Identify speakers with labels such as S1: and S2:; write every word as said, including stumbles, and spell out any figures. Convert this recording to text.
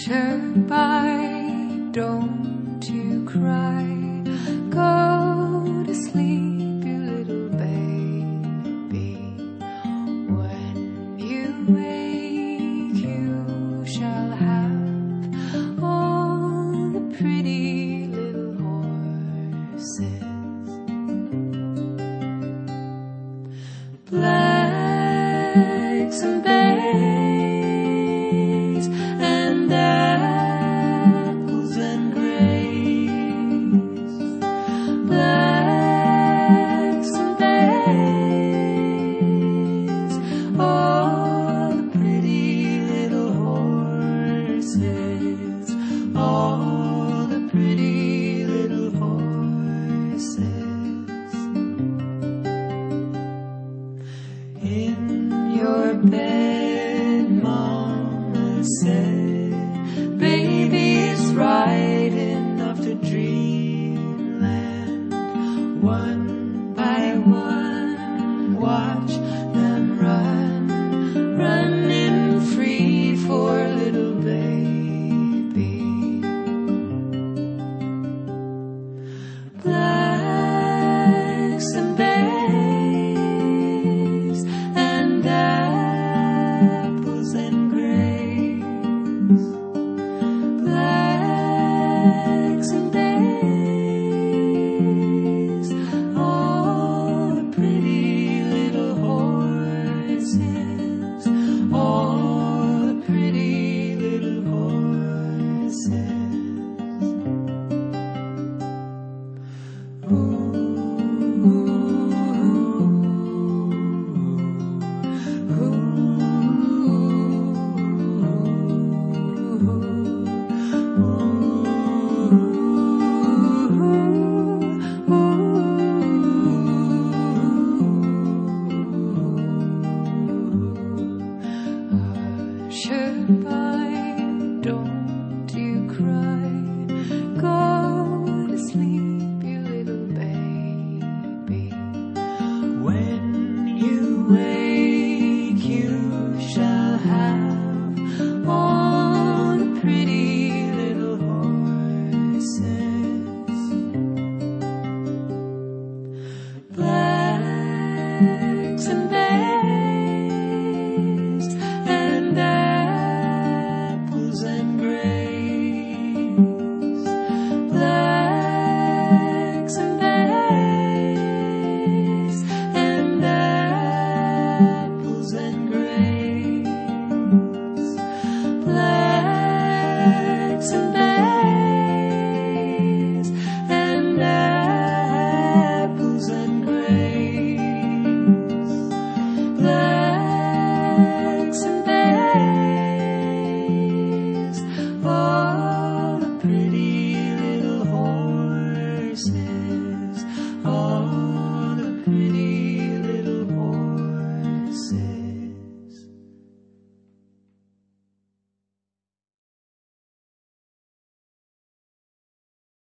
S1: lullaby, don't you cry. Go to sleep, you little baby. When you wake, you shall have all the pretty little horses. Blacks and bays and apples and grays. Blacks and bays, all the pretty little horses, all the pretty little horses. In your bed, Mama said, baby's riding off to dreamland. One by one